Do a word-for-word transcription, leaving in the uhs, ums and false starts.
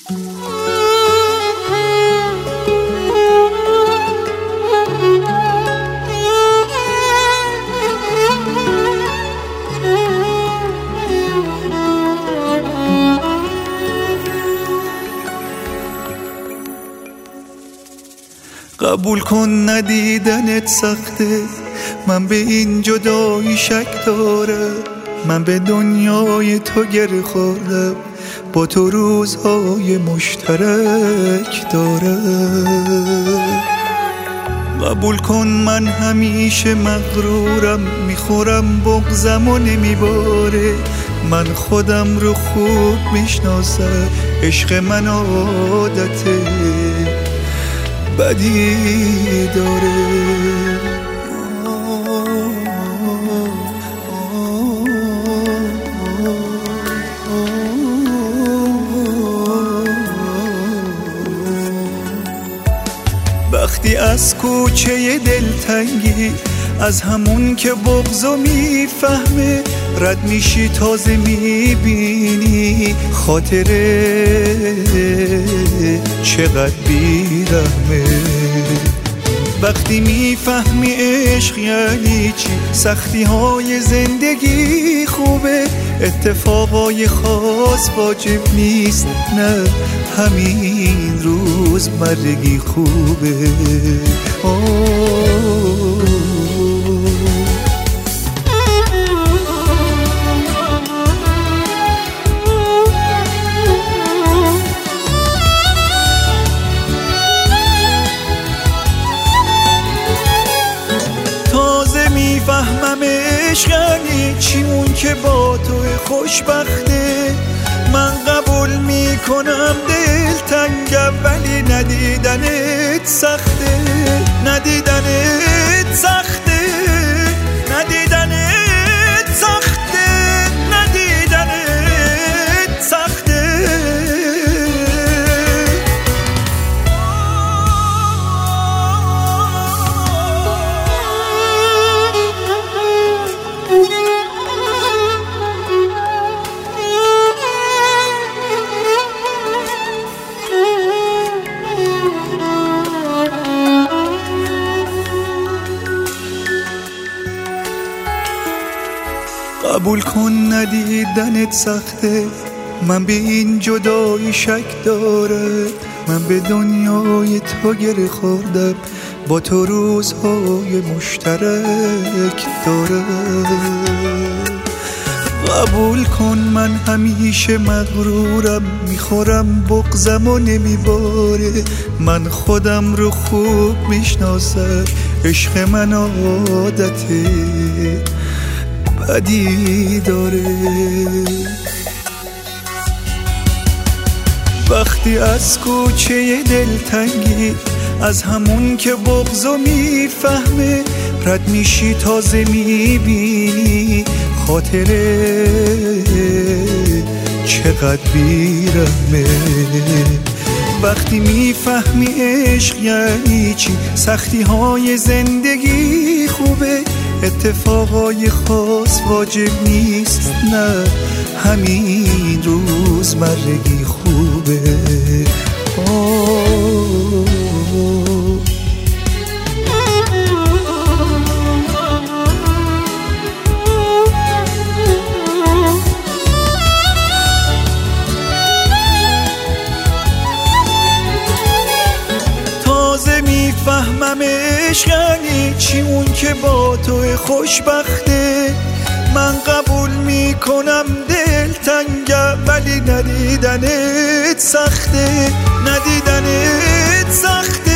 قبول کن ندیدنت سخته، من به این جدایی شک دارم. من به دنیای تو گره خوردم، با تو روزهای مشترک دارم. قبول کن من همیشه مغرورم، میخورم بغضم و نمیباره. من خودم رو خوب میشناسم، عشق من عادته بدی داره. وقتی از کوچه دلتنگی، از همون که بغضو میفهمه رد میشی، تازه میبینی خاطره چقدر بیرحمه. وقتی میفهمی عشق یعنی چی، سختی های زندگی خوبه، اتفاقای خاص واجب نیست، نه همین روز مرگی خوبه. آه میفهمم عشق یعنی چی، اون که با تو خوشبخته. من قبول میکنم دلتنگم، ولی ندیدنت سخته. ندیدنت سخته، ندیدنت سخته، ندیدنت سخته. قبول کن ندیدنت سخته، من به این جدایی شک دارم. من به دنیای تو گره خوردم، با تو روزهای مشترک دارم. قبول کن من همیشه مغرورم، میخورم بغضم و نمیباره. من خودم رو خوب میشناسم، عشق من عادته بدی داره. وقتی از کوچه دلتنگی، از همون که بغضو میفهمه رد میشی، تازه میبینی خاطره چقدر بیرحمه. وقتی میفهمی عشق یعنی چی، سختی های زندگی خوبه، اتفاقای خاص واجب نیست، نه همین روز مرگی خوبه. آه میفهمم عشق یعنی چی، اون که با تو خوشبخته. من قبول میکنم دلتنگم، ولی ندیدنت سخته. ندیدنت سخته.